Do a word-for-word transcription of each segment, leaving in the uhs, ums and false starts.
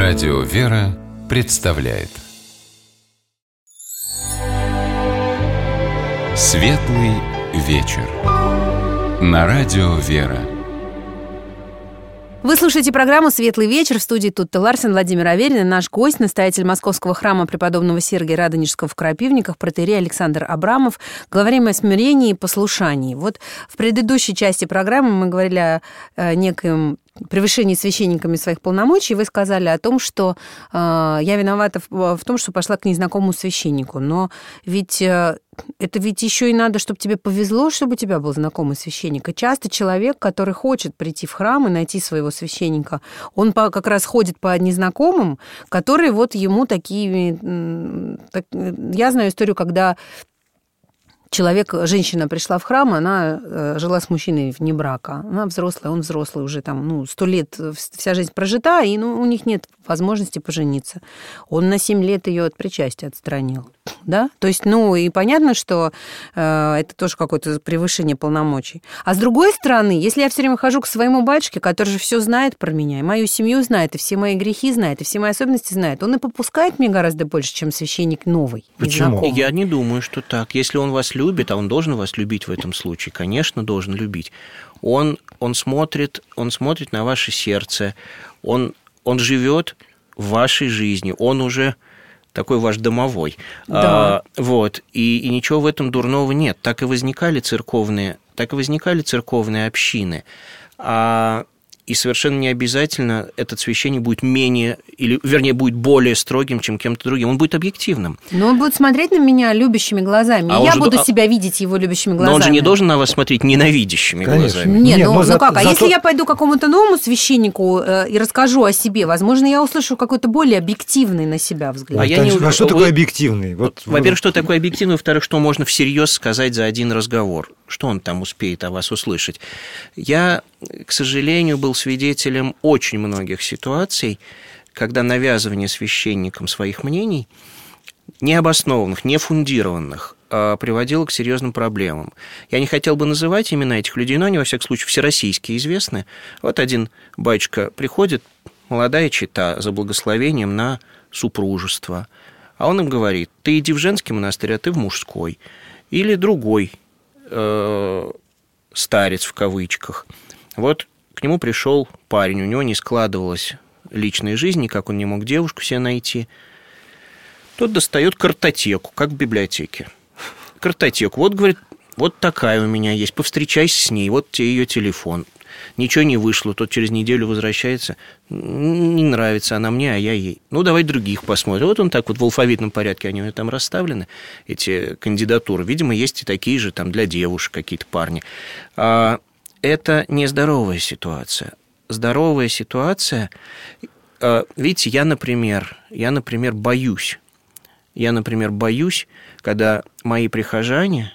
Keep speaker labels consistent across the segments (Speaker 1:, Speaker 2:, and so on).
Speaker 1: Радио «Вера» представляет Светлый вечер на Радио «Вера».
Speaker 2: Вы слушаете программу «Светлый вечер». В студии Тутта Ларсен, Владимир Аверин. Наш гость, настоятель Московского храма преподобного Сергия Радонежского в Крапивниках, протоиерей Александр Абрамов. Говорим о смирении и послушании. Вот в предыдущей части программы мы говорили о некоем превышении священниками своих полномочий. Вы сказали о том, что э, я виновата в, в том, что пошла к незнакомому священнику. Но ведь э, это ведь еще и надо, чтобы тебе повезло, чтобы у тебя был знакомый священник. И часто человек, который хочет прийти в храм и найти своего священника, он по, как раз ходит по незнакомым, которые вот ему такие... Так, я знаю историю, когда человек, женщина пришла в храм, она жила с мужчиной вне брака. Она взрослая, он взрослый, уже там, ну, сто лет, вся жизнь прожита, и ну, у них нет возможности пожениться. Он на семь лет ее от причастия отстранил. Да? То есть, ну, и понятно, что э, это тоже какое-то превышение полномочий. А с другой стороны, если я все время хожу к своему батюшке, который же все знает про меня, и мою семью знает, и все мои грехи знает, и все мои особенности знает, он и попускает мне гораздо больше, чем священник новый.
Speaker 3: Почему? Я не думаю, что так. Если он вас любит, а он должен вас любить в этом случае, конечно, должен любить. Он, он, смотрит, он смотрит на ваше сердце, он, он живет в вашей жизни, он уже такой ваш домовой.
Speaker 2: Да.
Speaker 3: А, вот, и, и ничего в этом дурного нет. Так и возникали церковные, так и возникали церковные общины. А, и совершенно не обязательно этот священник будет менее, или, вернее, будет более строгим, чем кем-то другим. Он будет объективным.
Speaker 2: Но он будет смотреть на меня любящими глазами.
Speaker 3: А
Speaker 2: и я
Speaker 3: же,
Speaker 2: буду
Speaker 3: а...
Speaker 2: себя видеть его любящими глазами.
Speaker 3: Но он же не должен на вас смотреть ненавидящими
Speaker 4: Конечно.
Speaker 3: глазами.
Speaker 2: Нет,
Speaker 4: Нет,
Speaker 2: ну,
Speaker 4: но
Speaker 2: ну
Speaker 4: за,
Speaker 2: как? А
Speaker 4: зато...
Speaker 2: если я пойду к какому-то новому священнику э, и расскажу о себе, возможно, я услышу какой-то более объективный на себя взгляд.
Speaker 3: А я не...
Speaker 4: а что
Speaker 3: Вы...
Speaker 4: такое объективный? Вот...
Speaker 3: Во-первых, что такое объективный? Во-вторых, что можно всерьез сказать за один разговор? Что он там успеет о вас услышать? Я, к сожалению, был свидетелем очень многих ситуаций, когда навязывание священникам своих мнений, необоснованных, нефундированных, приводило к серьезным проблемам. Я не хотел бы называть имена этих людей, но они, во всяком случае, всероссийские известны. Вот один батюшка приходит, молодая чета, за благословением на супружество, а он им говорит: ты иди в женский монастырь, а ты в мужской. Или другой э, старец, в кавычках. Вот к нему пришел парень, у него не складывалась личная жизнь, никак он не мог девушку себе найти. Тот достает картотеку, как в библиотеке. Картотеку. Вот, говорит, вот такая у меня есть, повстречайся с ней, вот тебе ее телефон. Ничего не вышло, тот через неделю возвращается. Не нравится она мне, а я ей. Ну, давай других посмотрим. Вот он так вот в алфавитном порядке, они у него там расставлены, эти кандидатуры. Видимо, есть и такие же там для девушек какие-то парни. Это нездоровая ситуация. Здоровая ситуация... Видите, я, например, я, например, боюсь. Я, например, боюсь, когда мои прихожане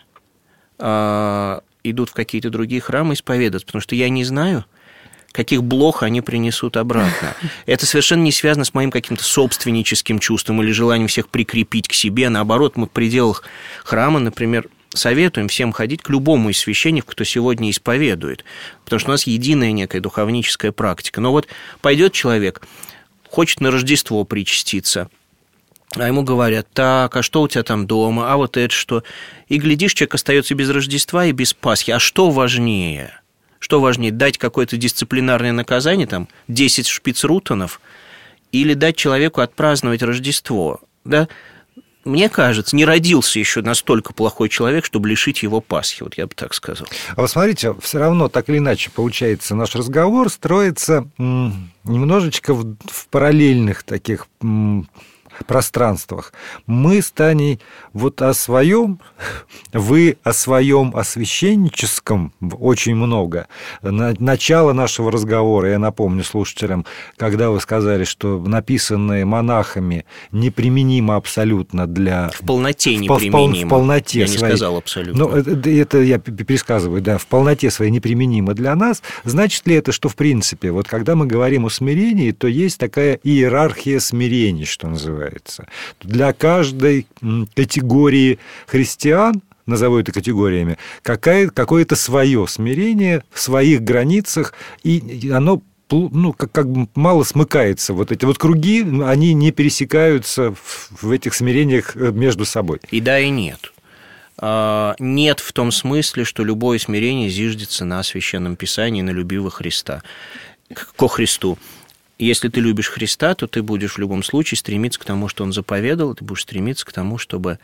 Speaker 3: идут в какие-то другие храмы исповедоваться, потому что я не знаю, каких блох они принесут обратно. Это совершенно не связано с моим каким-то собственническим чувством или желанием всех прикрепить к себе. Наоборот, мы в пределах храма, например, советуем всем ходить к любому из священников, кто сегодня исповедует, потому что у нас единая некая духовническая практика. Но вот пойдет человек, хочет на Рождество причаститься, а ему говорят: так, а что у тебя там дома, а вот это что? И, глядишь, человек остается без Рождества и без Пасхи. А что важнее? Что важнее, дать какое-то дисциплинарное наказание, там, десять шпицрутонов, или дать человеку отпраздновать Рождество? Да? Мне кажется, не родился еще настолько плохой человек, чтобы лишить его Пасхи. Вот я бы так сказал.
Speaker 4: А вот смотрите, все равно так или иначе получается, наш разговор строится м, немножечко в, в параллельных таких м, пространствах. Мы с Таней вот о своем, вы о своем, о священническом очень много. Начало нашего разговора, я напомню слушателям, когда вы сказали, что написанное монахами неприменимо абсолютно для...
Speaker 3: В полноте неприменимо.
Speaker 4: В полноте
Speaker 3: я
Speaker 4: своей...
Speaker 3: не сказал абсолютно.
Speaker 4: Ну, это, это я пересказываю, да, в полноте своей неприменимо для нас. Значит ли это, что, в принципе, вот когда мы говорим о смирении, то есть такая иерархия смирений, что называется. Для каждой категории христиан, назову это категориями, какое- какое-то свое смирение в своих границах, и оно ну, как, как бы мало смыкается. Вот эти вот круги, они не пересекаются в, в этих смирениях между собой.
Speaker 3: И да, и нет. Нет в том смысле, что любое смирение зиждется на Священном Писании, на любви во Христа, ко Христу. Если ты любишь Христа, то ты будешь в любом случае стремиться к тому, что Он заповедал, ты будешь стремиться к тому, чтобы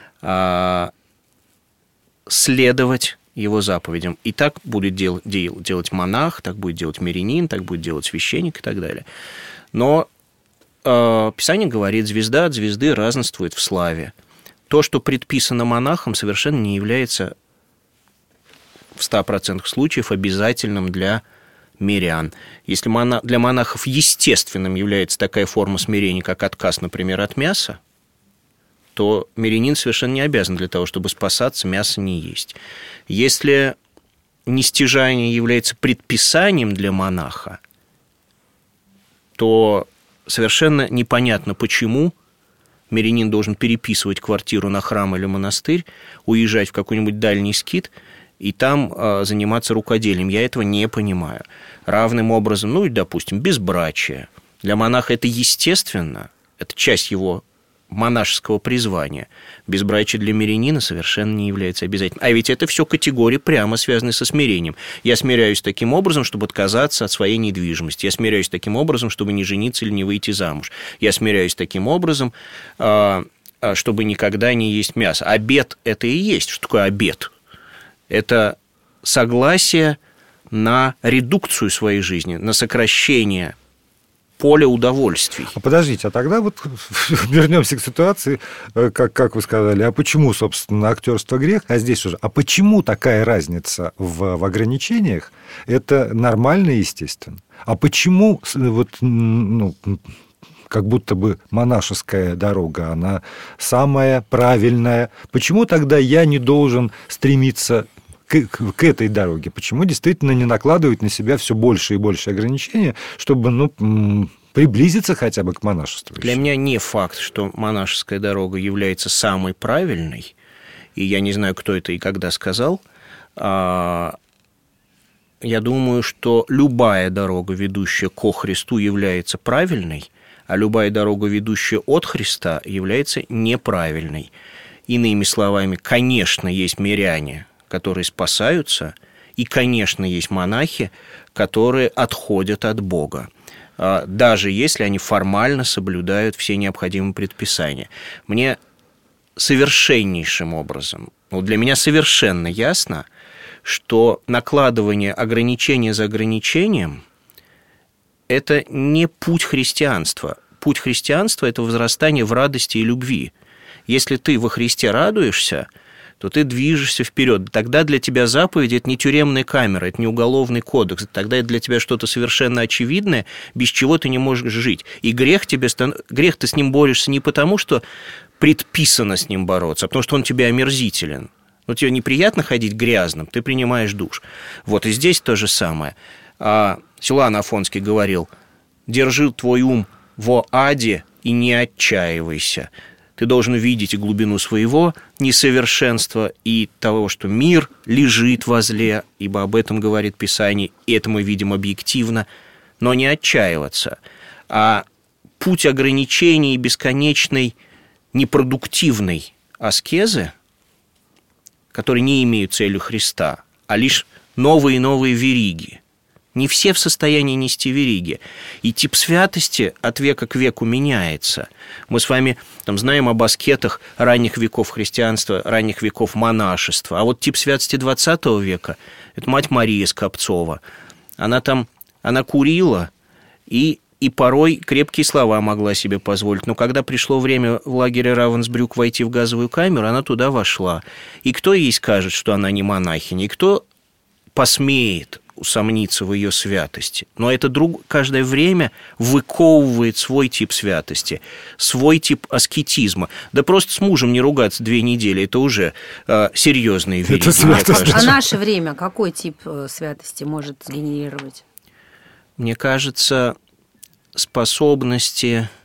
Speaker 3: следовать Его заповедям. И так будет дел, дел, делать монах, так будет делать мирянин, так будет делать священник и так далее. Но э, Писание говорит, звезда от звезды разнствует в славе. То, что предписано монахам, совершенно не является в ста процентах случаев обязательным для мирян. Если монах, для монахов естественным является такая форма смирения, как отказ, например, от мяса, то мирянин совершенно не обязан для того, чтобы спасаться, мясо не есть. Если нестяжание является предписанием для монаха, то совершенно непонятно, почему мирянин должен переписывать квартиру на храм или монастырь, уезжать в какой-нибудь дальний скит и там э, заниматься рукоделием. Я этого не понимаю. Равным образом, ну и, допустим, безбрачие. Для монаха это естественно, это часть его монашеского призвания. Безбрачие для мирянина совершенно не является обязательным. А ведь это все категории, прямо связанные со смирением. Я смиряюсь таким образом, чтобы отказаться от своей недвижимости. Я смиряюсь таким образом, чтобы не жениться или не выйти замуж. Я смиряюсь таким образом, чтобы никогда не есть мясо. Обет – это и есть. Что такое обет? Это согласие на редукцию своей жизни, на сокращение поле удовольствий.
Speaker 4: А подождите, а тогда вот вернемся к ситуации, как, как вы сказали, а почему, собственно, актерство грех, а здесь уже, а почему такая разница в, в ограничениях? Это нормально и естественно. А почему вот, ну, как будто бы монашеская дорога, она самая правильная? Почему тогда я не должен стремиться К, к этой дороге? Почему действительно не накладывать на себя все больше и больше ограничений, чтобы, ну, приблизиться хотя бы к монашеству?
Speaker 3: Для меня не факт, что монашеская дорога является самой правильной, и я не знаю, кто это и когда сказал. Я думаю, что любая дорога, ведущая ко Христу, является правильной, а любая дорога, ведущая от Христа, является неправильной. Иными словами, конечно, есть миряне, которые спасаются, и, конечно, есть монахи, которые отходят от Бога, даже если они формально соблюдают все необходимые предписания. Мне совершеннейшим образом, ну, для меня совершенно ясно, что накладывание ограничения за ограничением – это не путь христианства. Путь христианства – это возрастание в радости и любви. Если ты во Христе радуешься, то ты движешься вперед. Тогда для тебя заповеди – это не тюремная камера, это не уголовный кодекс. Тогда это для тебя что-то совершенно очевидное, без чего ты не можешь жить. И грех, тебе, грех ты с ним борешься не потому, что предписано с ним бороться, а потому что он тебе омерзителен. Ну, тебе неприятно ходить грязным, ты принимаешь душ. Вот и здесь то же самое. А Силуан Афонский говорил: «Держи твой ум во аде и не отчаивайся». Ты должен увидеть глубину своего несовершенства и того, что мир лежит во зле, ибо об этом говорит Писание, и это мы видим объективно, но не отчаиваться. А путь ограничений и бесконечной непродуктивной аскезы, которые не имеют целью Христа, а лишь новые и новые вериги. Не все в состоянии нести вериги. И тип святости от века к веку меняется. Мы с вами там знаем об аскетах ранних веков христианства, ранних веков монашества. А вот тип святости двадцатого века – это мать Мария Скопцова. Она там, она курила и, и порой крепкие слова могла себе позволить. Но когда пришло время в лагере Равенсбрюк войти в газовую камеру, она туда вошла. И кто ей скажет, что она не монахиня? И кто посмеет усомниться в ее святости? Но это друг, каждое время выковывает свой тип святости, свой тип аскетизма. Да просто с мужем не ругаться две недели, это уже э, серьезные вериги, мне кажется.
Speaker 2: А наше время какой тип святости может сгенерировать?
Speaker 3: Мне кажется, способности...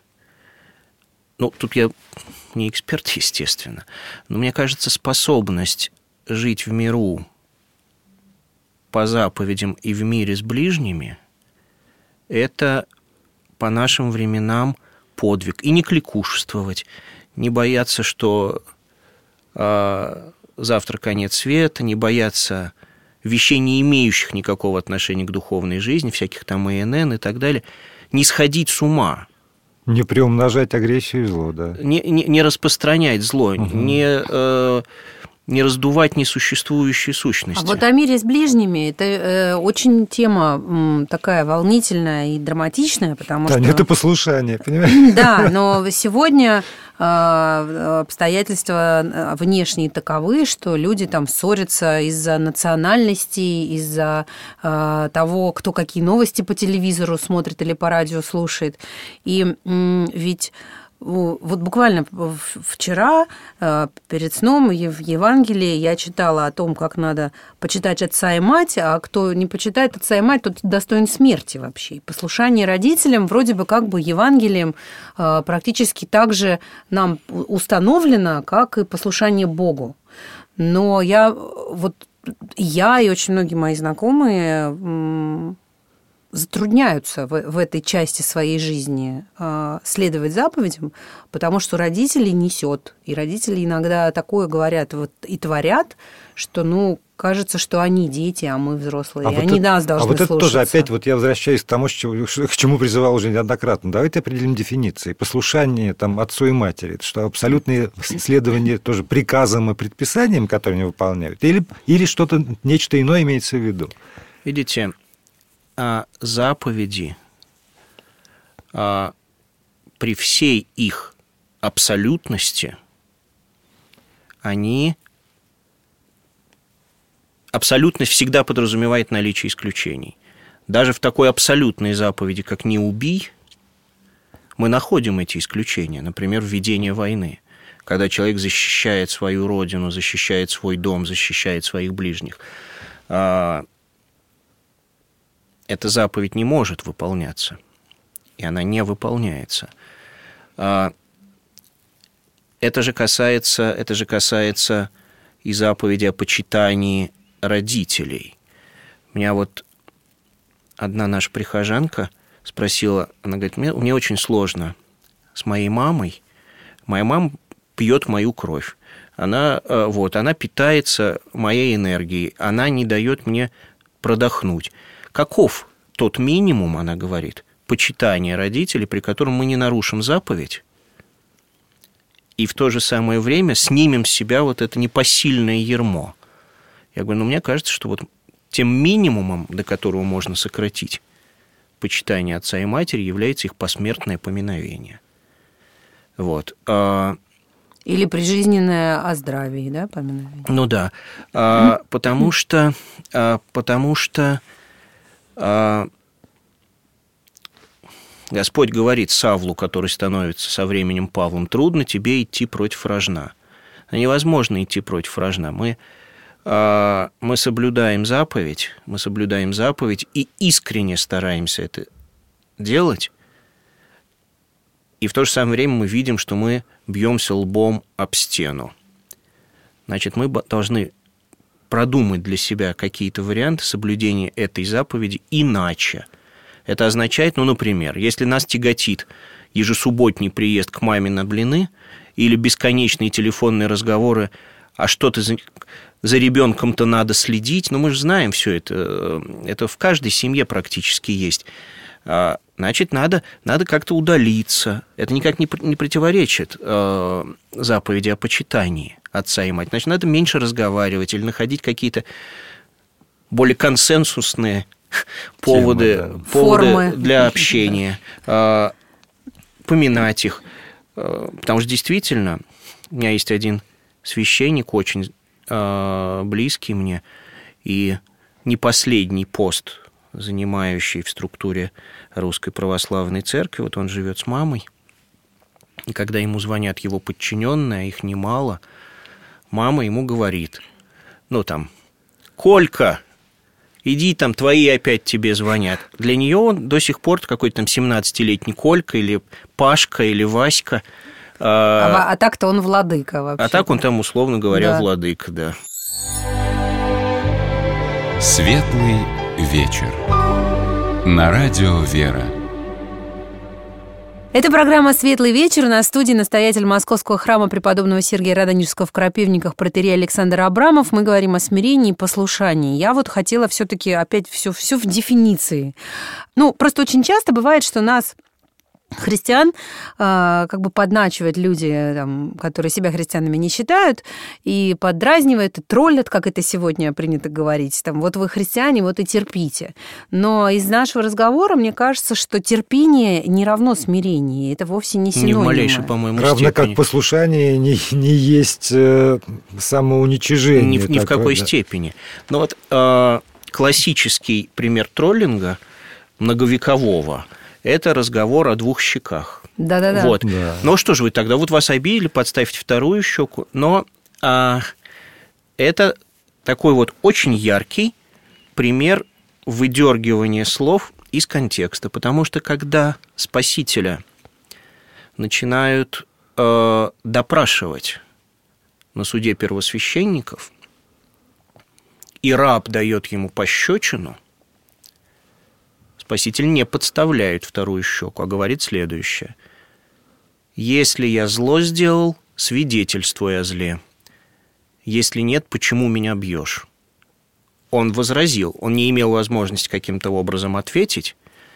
Speaker 3: Ну, тут я не эксперт, естественно, но мне кажется, способность жить в миру по заповедям и в мире с ближними это по нашим временам подвиг. И не кликушествовать, не бояться, что э, завтра конец света, не бояться вещей, не имеющих никакого отношения к духовной жизни, всяких там И Н Н и так далее, не сходить с ума.
Speaker 4: Не приумножать агрессию и зло, да.
Speaker 3: Не, не, не распространять зло, угу. не, э, не раздувать несуществующие сущности.
Speaker 2: А вот о мире с ближними, это э, очень тема м, такая волнительная и драматичная, потому
Speaker 4: да,
Speaker 2: что...
Speaker 4: Да, это послушание, понимаешь?
Speaker 2: Да, но сегодня э, обстоятельства внешние таковы, что люди там ссорятся из-за национальности, из-за э, того, кто какие новости по телевизору смотрит или по радио слушает. И м, ведь... Вот буквально вчера перед сном в Евангелии я читала о том, как надо почитать отца и мать, а кто не почитает отца и мать, тот достоин смерти вообще. И послушание родителям вроде бы как бы Евангелием практически так же нам установлено, как и послушание Богу. Но я, вот я и очень многие мои знакомые затрудняются в, в этой части своей жизни э, следовать заповедям, потому что родители несет. И родители иногда такое говорят вот, и творят, что, ну, кажется, что они дети, а мы взрослые,
Speaker 4: а
Speaker 2: и
Speaker 4: вот
Speaker 2: они
Speaker 4: это,
Speaker 2: нас должны слушаться.
Speaker 4: А вот это тоже, опять, вот я возвращаюсь к тому, к чему призывал уже неоднократно. Давайте определим дефиниции. Послушание там, отцу и матери, это что, абсолютное следование тоже приказам и предписаниям, которые они выполняют, или, или что-то, нечто иное имеется в виду?
Speaker 3: Видите, а заповеди а, при всей их абсолютности, они... Абсолютность всегда подразумевает наличие исключений. Даже в такой абсолютной заповеди, как «не убий», мы находим эти исключения. Например, введение войны, когда человек защищает свою родину, защищает свой дом, защищает своих ближних. Эта заповедь не может выполняться, и она не выполняется. Это же касается, это же касается и заповеди о почитании родителей. Меня вот одна наша прихожанка спросила, она говорит, мне, мне очень сложно с моей мамой, моя мама пьет мою кровь, она, вот, она питается моей энергией, она не дает мне продохнуть. Каков тот минимум, она говорит, почитания родителей, при котором мы не нарушим заповедь, и в то же самое время снимем с себя вот это непосильное ярмо? Я говорю, ну, мне кажется, что вот тем минимумом, до которого можно сократить почитание отца и матери, является их посмертное поминовение. Вот.
Speaker 2: Или прижизненное о здравии, да, поминовение?
Speaker 3: Ну да, а, потому что, а, потому что а, Господь говорит Савлу, который становится со временем Павлом, трудно тебе идти против рожна. Невозможно идти против рожна. Мы, а, мы соблюдаем заповедь, мы соблюдаем заповедь и искренне стараемся это делать. И в то же самое время мы видим, что мы бьемся лбом об стену. Значит, мы должны продумать для себя какие-то варианты соблюдения этой заповеди иначе. Это означает, ну, например, если нас тяготит ежесубботний приезд к маме на блины или бесконечные телефонные разговоры, а что-то за, за ребенком-то надо следить, ну, мы же знаем все это, это в каждой семье практически есть. Значит, надо, надо как-то удалиться. Это никак не, не противоречит э, заповеди о почитании отца и мать. Значит, надо меньше разговаривать или находить какие-то более консенсусные поводы, Темы, да. поводы для общения, э, поминать их. Э, потому что действительно, у меня есть один священник, очень э, близкий мне, и не последний пост, занимающий в структуре Русской Православной Церкви. Вот он живет с мамой, и когда ему звонят его подчиненные, а их немало, мама ему говорит, ну там, Колька, иди там, твои опять тебе звонят. Для нее он до сих пор какой-то там семнадцатилетний Колька или Пашка или Васька.
Speaker 2: А, а так-то он владыка вообще.
Speaker 3: А так он там, условно говоря, да. владыка, да.
Speaker 1: Светлый вечер. На радио «Вера».
Speaker 2: Это программа «Светлый вечер». На студии настоятель Московского храма преподобного Сергия Радонежского в Крапивниках протоиерей Александр Абрамов. Мы говорим о смирении и послушании. Я вот хотела все-таки опять все, все в дефиниции. Ну, просто очень часто бывает, что нас... христиан э, как бы подначивают люди, там, которые себя христианами не считают, и поддразнивают, и троллят, как это сегодня принято говорить. Там, вот вы христиане, вот и терпите. Но из нашего разговора мне кажется, что терпение не равно смирению. Это вовсе не синонимы.
Speaker 3: Не в малейшей, по-моему,
Speaker 4: равно
Speaker 3: степени.
Speaker 4: как послушание не, не есть э, самоуничижение.
Speaker 3: Ни, ни в какой
Speaker 4: да.
Speaker 3: степени. Но вот э, классический пример троллинга многовекового – это разговор о двух щеках.
Speaker 2: Да-да-да.
Speaker 3: Вот.
Speaker 4: Да.
Speaker 3: Ну что же вы тогда, вот вас обидели, подставьте вторую щеку. Но а, это такой вот очень яркий пример выдергивания слов из контекста. Потому что когда Спасителя начинают э, допрашивать на суде первосвященников, и раб дает ему пощечину, Спаситель не подставляет вторую щеку, а говорит следующее. «Если я зло сделал, свидетельствуй о зле. Если нет, почему меня бьешь?» Он возразил, он не имел возможности каким-то образом ответить,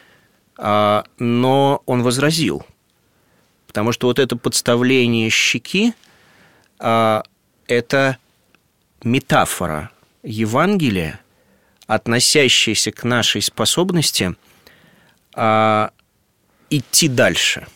Speaker 3: но он возразил, потому что вот это подставление щеки – это метафора Евангелия, относящаяся к нашей способности а, идти дальше.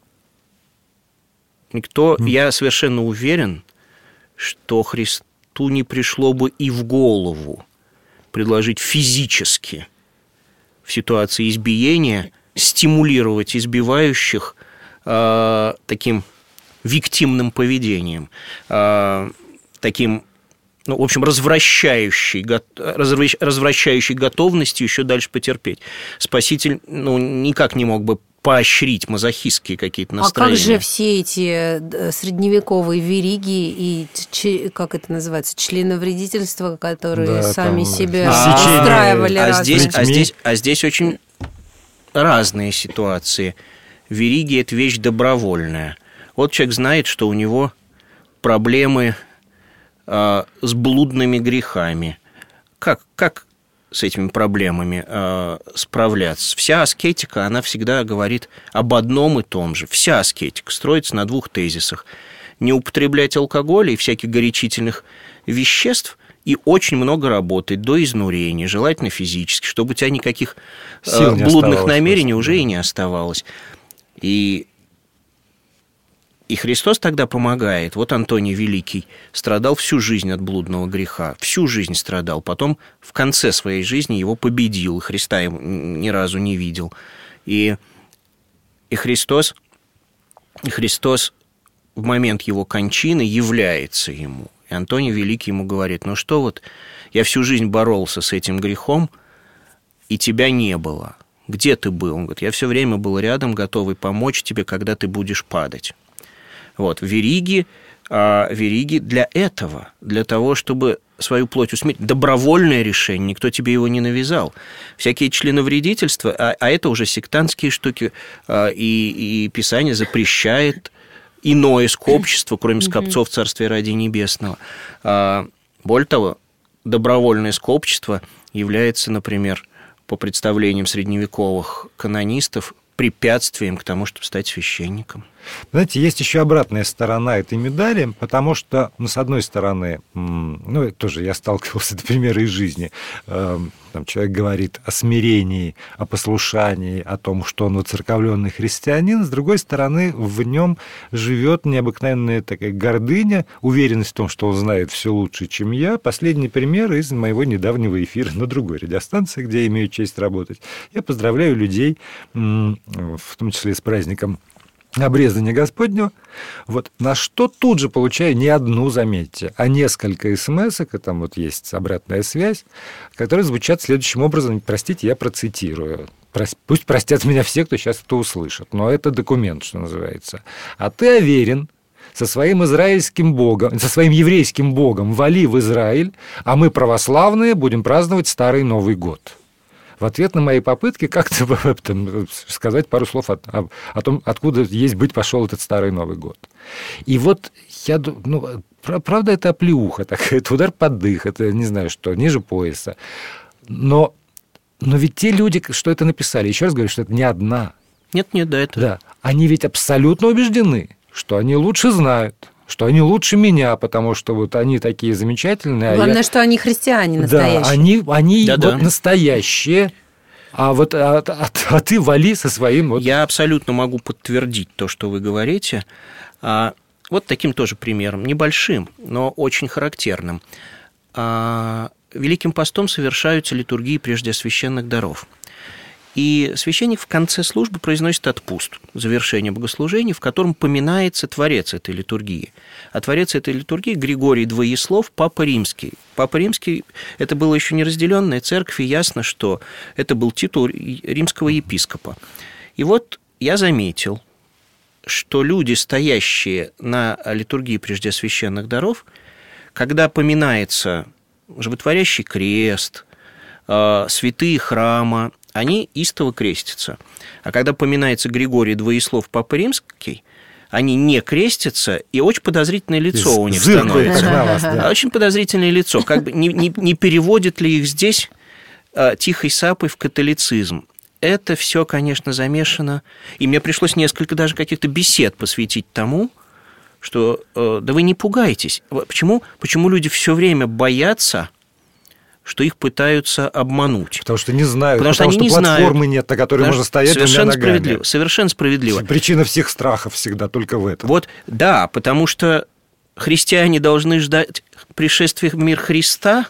Speaker 3: Никто, mm. Я совершенно уверен, что Христу не пришло бы и в голову предложить физически в ситуации избиения стимулировать избивающих а, таким виктимным поведением, а, таким... ну, в общем, развращающей, развращающей готовностью еще дальше потерпеть. Спаситель, ну, никак не мог бы поощрить мазохистские какие-то настроения.
Speaker 2: А как же все эти средневековые вериги и, как это называется, членовредительства, которые да, сами себя
Speaker 3: а,
Speaker 2: устраивали?
Speaker 3: А, а, здесь, а, здесь, а здесь очень разные ситуации. Вериги – это вещь добровольная. Вот человек знает, что у него проблемы... с блудными грехами. Как, как с этими проблемами э, справляться? Вся аскетика, она всегда говорит об одном и том же. Вся аскетика строится на двух тезисах. Не употреблять алкоголя и всяких горячительных веществ и очень много работать до изнурения, желательно физически, чтобы у тебя никаких э, блудных намерений просто, уже да. и не оставалось. И И Христос тогда помогает. Вот Антоний Великий страдал всю жизнь от блудного греха. Всю жизнь страдал. Потом в конце своей жизни его победил. Христа ему ни разу не видел. И, и Христос, и Христос в момент его кончины является ему. И Антоний Великий ему говорит: ну что вот, я всю жизнь боролся с этим грехом, и тебя не было. Где ты был? Он говорит: я все время был рядом, готовый помочь тебе, когда ты будешь падать. Вот, вериги, а, вериги для этого, для того, чтобы свою плоть усмирить. Добровольное решение, никто тебе его не навязал. Всякие членовредительства, а, а это уже сектантские штуки, а, и, и Писание запрещает иное скопчество, кроме скопцов Царствия ради Небесного. А, более того, добровольное скопчество является, например, по представлениям средневековых канонистов, препятствием к тому, чтобы стать священником.
Speaker 4: Знаете, есть еще обратная сторона этой медали, потому что, ну, с одной стороны, ну, это тоже я сталкивался, это примеры из жизни, там человек говорит о смирении, о послушании, о том, что он воцерковленный христианин, с другой стороны, в нем живет необыкновенная такая гордыня, уверенность в том, что он знает все лучше, чем я. Последний пример из моего недавнего эфира на другой радиостанции, где я имею честь работать. Я поздравляю людей, в том числе с праздником обрезания Господнего, вот, на что тут же получаю не одну, заметьте, а несколько смс-ок, и там вот есть обратная связь, которые звучат следующим образом, простите, я процитирую. Пусть простят меня все, кто сейчас это услышит, но это документ, что называется. «А ты, Аверин, со своим израильским богом, со своим еврейским богом вали в Израиль, а мы, православные, будем праздновать Старый Новый год». в ответ на мои попытки как-то там, сказать пару слов о, о, о том, откуда есть быть пошел этот старый Новый год. И вот я ну, правда, это оплеуха такая, это удар под дых, это не знаю что, ниже пояса. Но, но ведь те люди, что это написали, еще раз говорю, что это не одна.
Speaker 3: Нет, нет, да, это...
Speaker 4: Да, они ведь абсолютно убеждены, что они лучше знают, что они лучше меня, потому что вот они такие замечательные.
Speaker 2: Главное,
Speaker 4: а я...
Speaker 2: что они христиане настоящие.
Speaker 4: Да, они, они
Speaker 3: да,
Speaker 4: вот
Speaker 3: да.
Speaker 4: настоящие, а вот а, а, а ты вали со своим... Вот...
Speaker 3: Я абсолютно могу подтвердить то, что вы говорите. Вот таким тоже примером, небольшим, но очень характерным. Великим постом совершаются литургии прежде священных даров. И священник в конце службы произносит отпуст, завершение богослужения, в котором поминается творец этой литургии. А творец этой литургии Григорий Двоеслов, Папа Римский. Папа Римский – это была еще не разделенная церковь, и ясно, что это был титул римского епископа. И вот я заметил, что люди, стоящие на литургии прежде священных даров, когда поминается животворящий крест, святые храма, они истово крестятся. А когда поминается Григорий Двоеслов, Папа Римский, они не крестятся, и очень подозрительное лицо у них становится.
Speaker 4: Вас, да.
Speaker 3: Очень подозрительное лицо. Как бы не, не, не переводит ли их здесь а, тихой сапой в католицизм? Это все, конечно, замешано. И мне пришлось несколько даже каких-то бесед посвятить тому, что э, да вы не пугайтесь. Почему, почему люди все время боятся, что их пытаются обмануть?
Speaker 4: Потому что не знают,
Speaker 3: потому,
Speaker 4: потому что,
Speaker 3: что
Speaker 4: платформы
Speaker 3: знают,
Speaker 4: нет, на которой можно стоять
Speaker 3: совершенно
Speaker 4: двумя ногами.
Speaker 3: Справедливо, совершенно справедливо.
Speaker 4: Причина всех страхов всегда только в этом.
Speaker 3: Вот, да, потому что христиане должны ждать пришествия в мир Христа.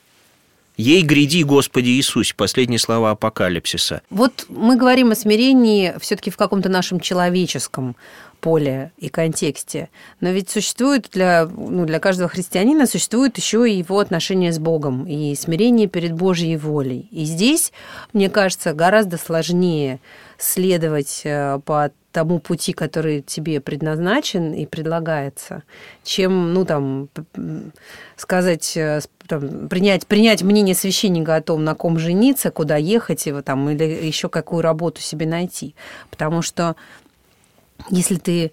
Speaker 3: «Ей гряди, Господи Иисусе», последние слова Апокалипсиса.
Speaker 2: Вот мы говорим о смирении все-таки в каком-то нашем человеческом поле и контексте. Но ведь существует для, ну, для каждого христианина существует еще и его отношение с Богом и смирение перед Божьей волей. И здесь, мне кажется, гораздо сложнее следовать по тому пути, который тебе предназначен и предлагается, чем, ну, там, сказать, там, принять, принять мнение священника о том, на ком жениться, куда ехать, там, или еще какую работу себе найти. Потому что если ты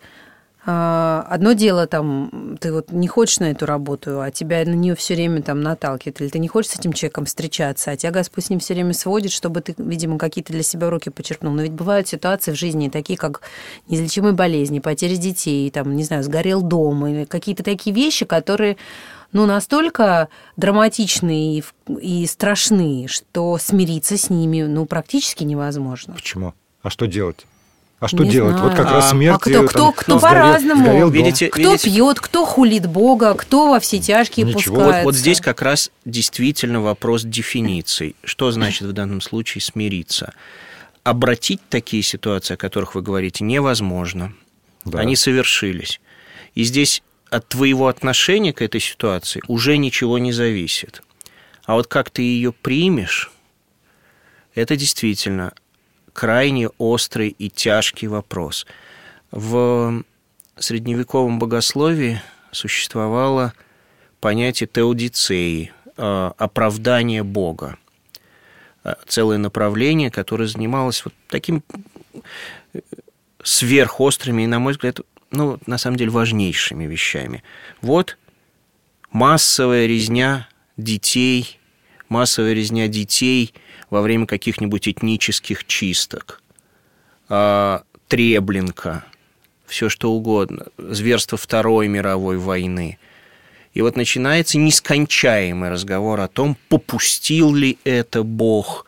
Speaker 2: одно дело, там, ты вот не хочешь на эту работу, а тебя на нее все время там наталкивает, или ты не хочешь с этим человеком встречаться, а тебя Господь с ним все время сводит, чтобы ты, видимо, какие-то для себя уроки почерпнул. Но ведь бывают ситуации в жизни такие, как неизлечимые болезни, потеря детей, там, не знаю, сгорел дом, или какие-то такие вещи, которые, ну, настолько драматичны и, и страшны, что смириться с ними, ну, практически невозможно.
Speaker 4: Почему? А что делать? А что
Speaker 2: не
Speaker 4: делать?
Speaker 2: знаю.
Speaker 4: Вот как раз смерть...
Speaker 2: А кто, кто,
Speaker 4: там,
Speaker 2: кто
Speaker 4: сгорел,
Speaker 2: по-разному.
Speaker 4: сгорел
Speaker 3: Видите,
Speaker 2: кто
Speaker 3: видите?
Speaker 2: пьет, кто хулит Бога, кто во все тяжкие
Speaker 4: Ничего.
Speaker 2: пускается.
Speaker 3: Вот, вот здесь как раз действительно вопрос дефиниций. Что значит в данном случае смириться? Обратить такие ситуации, о которых вы говорите, невозможно.
Speaker 4: Да.
Speaker 3: Они совершились. И здесь от твоего отношения к этой ситуации уже ничего не зависит. А вот как ты ее примешь, это действительно крайне острый и тяжкий вопрос. В средневековом богословии существовало понятие теодицеи, оправдание Бога. Целое направление, которое занималось вот такими сверхострыми и, на мой взгляд, ну, на самом деле, важнейшими вещами. Вот массовая резня детей, массовая резня детей во время каких-нибудь этнических чисток, Треблинка, все что угодно, зверство Второй мировой войны. И вот начинается нескончаемый разговор о том, попустил ли это Бог,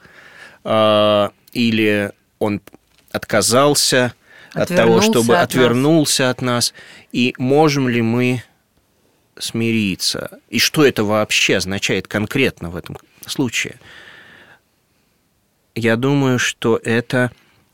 Speaker 3: или он отказался от того, чтобы
Speaker 2: от
Speaker 3: отвернулся от нас, и можем ли мы смириться, и что это вообще означает конкретно в этом случае. Я думаю, что это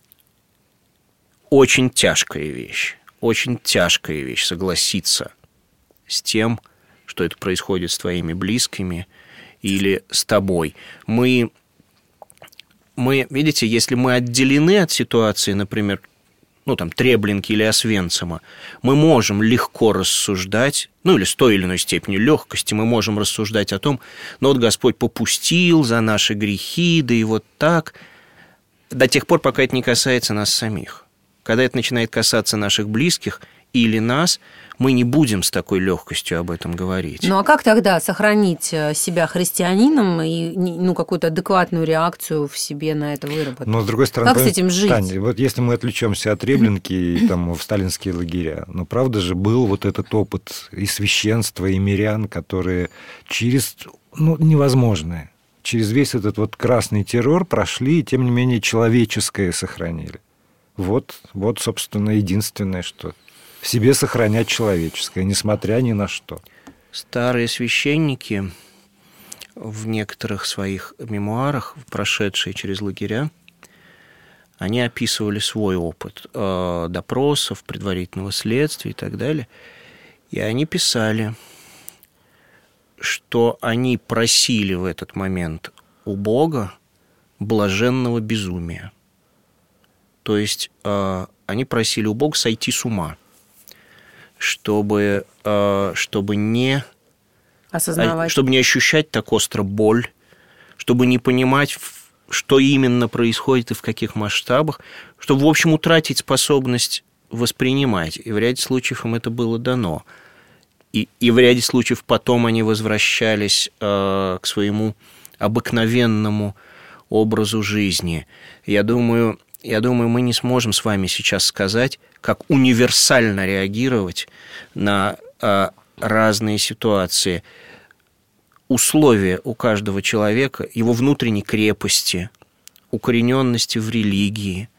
Speaker 3: очень тяжкая вещь, очень тяжкая вещь согласиться с тем, что это происходит с твоими близкими или с тобой. Мы, мы, видите, если мы отделены от ситуации, например, ну, там, Треблинки или Освенцима, мы можем легко рассуждать, ну, или с той или иной степенью легкости мы можем рассуждать о том, ну, вот Господь попустил за наши грехи, да и вот так, до тех пор, пока это не касается нас самих. Когда это начинает касаться наших близких или нас, мы не будем с такой легкостью об этом говорить.
Speaker 2: Ну а как тогда сохранить себя христианином и ну, какую-то адекватную реакцию в себе на это выработать?
Speaker 4: Но, с другой стороны,
Speaker 2: как с этим жить?
Speaker 4: Таня, вот если мы отвлечемся от Треблинки и там, в сталинские лагеря, ну, правда же, был вот этот опыт и священства, и мирян, которые через ну, невозможное, через весь этот вот красный террор прошли и, тем не менее, человеческое сохранили. Вот, вот, собственно, единственное, что в себе сохранять человеческое, несмотря ни на что.
Speaker 3: Старые священники в некоторых своих мемуарах, прошедшие через лагеря, они описывали свой опыт э, допросов, предварительного следствия и так далее. И они писали, что они просили в этот момент у Бога блаженного безумия. То есть э, они просили у Бога сойти с ума, чтобы, э, чтобы, не,
Speaker 2: осознавать.
Speaker 3: чтобы не ощущать так остро боль, чтобы не понимать, что именно происходит и в каких масштабах, чтобы, в общем, утратить способность воспринимать. И в ряде случаев им это было дано. И, и в ряде случаев потом они возвращались э, к своему обыкновенному образу жизни. Я думаю... Я думаю, мы не сможем с вами сейчас сказать, как универсально реагировать на а, разные ситуации. Условия у каждого человека, его внутренней крепости, укорененности в религии,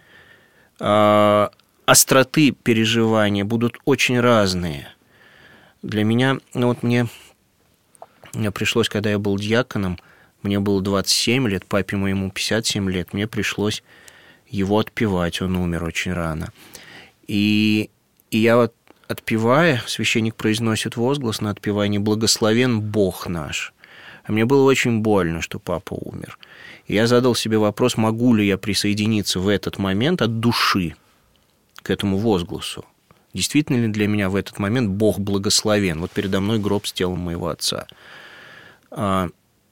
Speaker 3: а, остроты переживания будут очень разные. Для меня, ну вот мне, мне пришлось, когда я был диаконом, мне было двадцать семь лет, папе моему пятьдесят семь лет, мне пришлось его отпевать, он умер очень рано. И, и я вот, отпевая, священник произносит возглас на отпевании «Благословен Бог наш». А мне было очень больно, что папа умер. И я задал себе вопрос, могу ли я присоединиться в этот момент от души к этому возгласу. Действительно ли для меня в этот момент Бог благословен? Вот передо мной гроб с телом моего отца. А,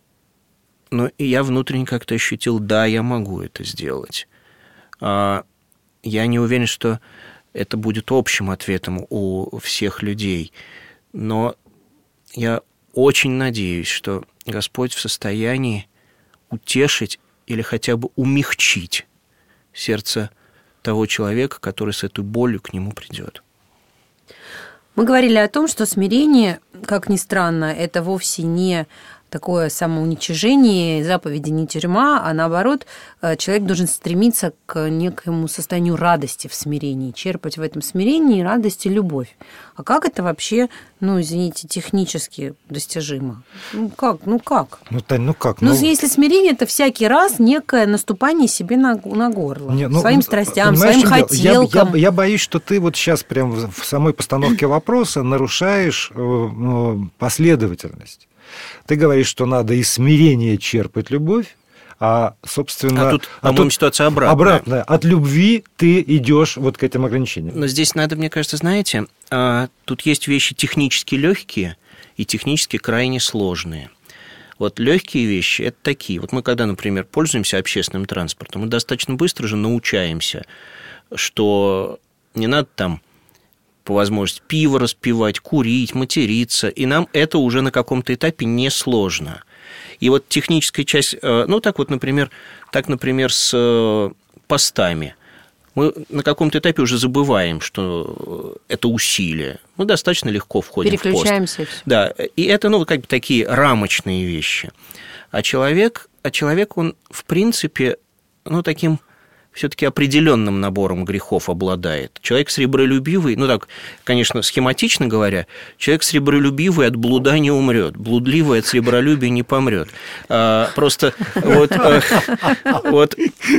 Speaker 3: но и я внутренне как-то ощутил, да, я могу это сделать. Я не уверен, что это будет общим ответом у всех людей, но я очень надеюсь, что Господь в состоянии утешить или хотя бы умягчить сердце того человека, который с этой болью к нему придет.
Speaker 2: Мы говорили о том, что смирение, как ни странно, это вовсе не такое самоуничижение, заповеди не тюрьма, а наоборот, человек должен стремиться к некому состоянию радости в смирении, черпать в этом смирении радость и любовь. А как это вообще, ну, извините, технически достижимо? Ну, как? Ну, как?
Speaker 4: Ну, Тань, ну как?
Speaker 2: Ну,
Speaker 4: ну...
Speaker 2: если смирение – это всякий раз некое наступание себе на, на горло,
Speaker 4: Не, ну,
Speaker 2: своим страстям, своим хотелкам.
Speaker 4: Я, я, я боюсь, что ты вот сейчас прям в самой постановке вопроса нарушаешь последовательность. Ты говоришь, что надо из смирения черпать любовь, а, собственно...
Speaker 3: А тут, по-моему, а ситуация обратная.
Speaker 4: Обратная. От любви ты идешь вот к этим ограничениям.
Speaker 3: Но здесь надо, мне кажется, знаете, тут есть вещи технически легкие и технически крайне сложные. Вот легкие вещи – это такие. Вот мы, когда, например, пользуемся общественным транспортом, мы достаточно быстро же научаемся, что не надо там по возможности пиво распивать, курить, материться, и нам это уже на каком-то этапе несложно. И вот техническая часть, ну, так вот, например, так, например, с постами. Мы на каком-то этапе уже забываем, что это усилие. Мы достаточно легко входим в пост.
Speaker 2: Переключаемся.
Speaker 3: Да, и это, ну, как бы такие рамочные вещи. А человек, а человек, он, в принципе, ну, таким все-таки определенным набором грехов обладает. Человек сребролюбивый, ну так, конечно, схематично говоря, человек сребролюбивый от блуда не умрет, блудливый от сребролюбия не помрет. А, просто вот, вот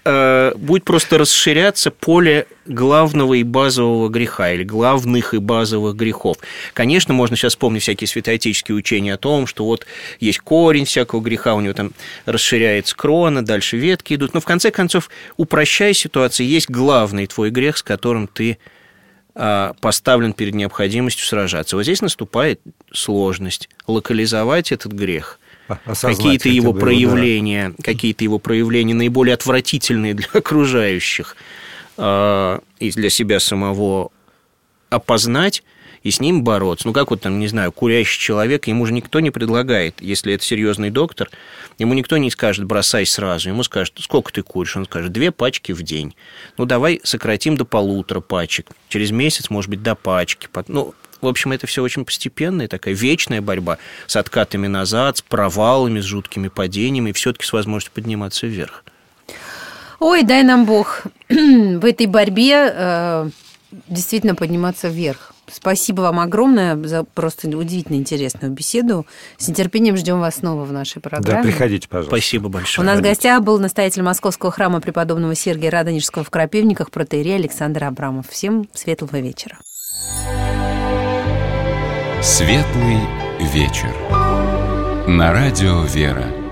Speaker 3: э, будет просто расширяться поле главного и базового греха, или главных и базовых грехов. Конечно, можно сейчас вспомнить всякие святоотеческие учения о том, что вот есть корень всякого греха, у него там расширяется крона, дальше ветки идут, но в конце концов, упрощая ситуацию, есть главный твой грех, с которым ты э, поставлен перед необходимостью сражаться. Вот здесь наступает сложность локализовать этот грех, какие-то его бы, проявления, да. какие-то его проявления наиболее отвратительные для окружающих э, и для себя самого опознать и с ним бороться. Ну, как вот там, не знаю, курящий человек, ему же никто не предлагает, если это серьезный доктор, ему никто не скажет, бросай сразу, ему скажут, сколько ты куришь, он скажет, две пачки в день. Ну, давай сократим до полутора пачек, через месяц, может быть, до пачки. Ну, в общем, это все очень постепенная, такая вечная борьба с откатами назад, с провалами, с жуткими падениями, и все-таки с возможностью подниматься вверх.
Speaker 2: Ой, дай нам Бог в этой борьбе э, действительно подниматься вверх. Спасибо вам огромное за просто удивительно интересную беседу. С нетерпением ждем вас снова в нашей программе.
Speaker 4: Да, приходите, пожалуйста.
Speaker 3: Спасибо большое.
Speaker 2: У нас в гостях был настоятель Московского храма преподобного Сергия Радонежского в Крапивниках протоиерей Александр Абрамов. Всем светлого вечера.
Speaker 1: Светлый вечер. На радио «Вера».